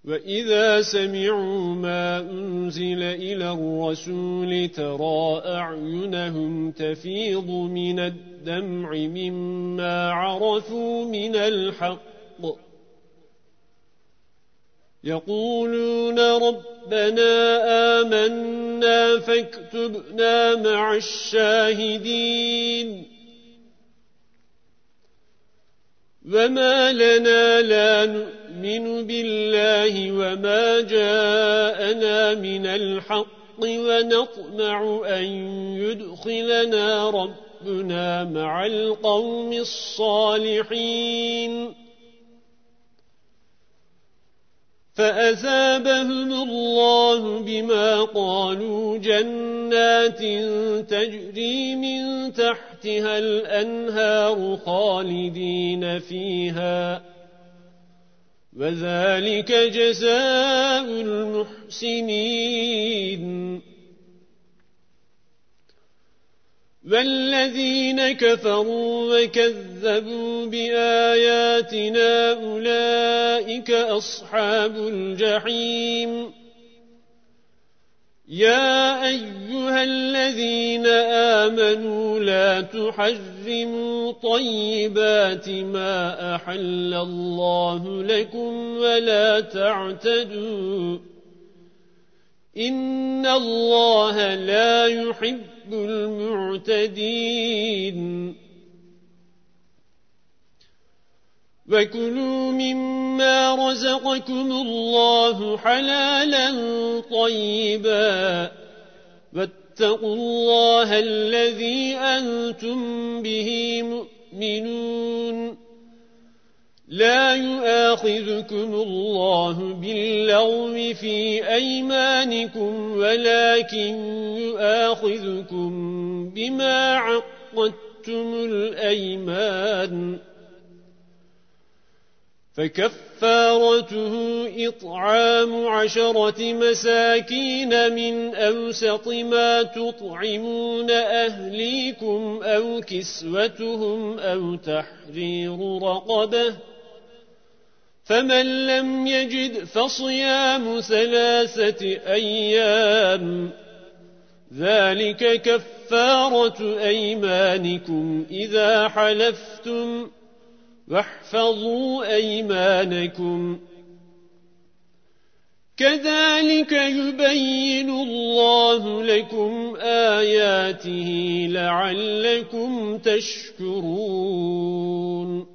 وَإِذَا سَمِعُوا مَا أُنزِلَ إِلَى الرَّسُولِ تَرَى أَعْيُنَهُمْ تَفِيضُ مِنَ الدَّمْعِ مِمَّا عَرَفُوا مِنَ الْحَقِّ يَقُولُونَ رَبَّنَا آمَنَّا فاكتبنا مع الشاهدين وَمَا لَنَا لَا نُؤْمِنُ بِاللَّهِ وَمَا جَاءَنَا مِنَ الْحَقِّ وَنَطْمَعُ أَنْ يُدْخِلَنَا رَبُّنَا مَعَ الْقَوْمِ الصَّالِحِينَ فَأَثَابَهُمُ اللَّهُ بِمَا قَالُوا جَنَّاتٍ تَجْرِي مِنْ تَحْتِهَا الْأَنْهَارُ خَالِدِينَ فِيهَا وَذَلِكَ جَزَاءُ الْمُحْسِنِينَ وَالَّذِينَ كَفَرُوا وَكَذَّبُوا بِآيَاتِنَا أُولَئِكَ أَصْحَابُ الْجَحِيمِ يَا أَيُّهَا الَّذِينَ آمَنُوا لَا تُحَرِّمُوا طَيِّبَاتِ مَا أَحَلَّ اللَّهُ لَكُمْ وَلَا تَعْتَدُوا إِنَّ اللَّهَ لَا يُحِبُّ المعتدين وَكُلُوا مِمَّا رَزَقَكُمُ اللَّهُ حَلَالًا طَيِّبًا وَاتَّقُوا اللَّهَ الَّذِي أَنْتُمْ بِهِ مُؤْمِنُونَ لا يؤاخذكم الله باللغو في أيمانكم ولكن يؤاخذكم بما عقدتم الأيمان فكفارته إطعام 10 مساكين من أوسط ما تطعمون أهليكم أو كسوتهم أو تحرير رقبة فمن لم يجد فصيام 3 أيام ذلك كفارة أيمانكم إذا حلفتم واحفظوا أيمانكم كذلك يبين الله لكم آياته لعلكم تشكرون